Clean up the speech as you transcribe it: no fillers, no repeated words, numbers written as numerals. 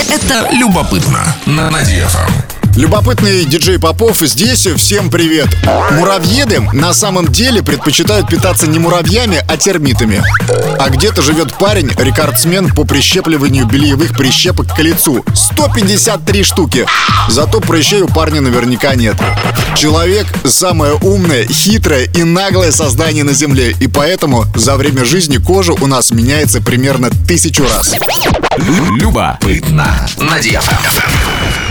Это любопытно на DFM. Любопытный диджей Попов здесь. Всем привет. Муравьеды на самом деле предпочитают питаться не муравьями, а термитами. А где-то живет парень, рекордсмен по прищепливанию бельевых прищепок к лицу. 153 штуки. Зато прыщей у парня наверняка нет. Человек — самое умное, хитрое и наглое создание на Земле. И поэтому за время жизни кожа у нас меняется примерно 1000 раз. Любопытно на DFM.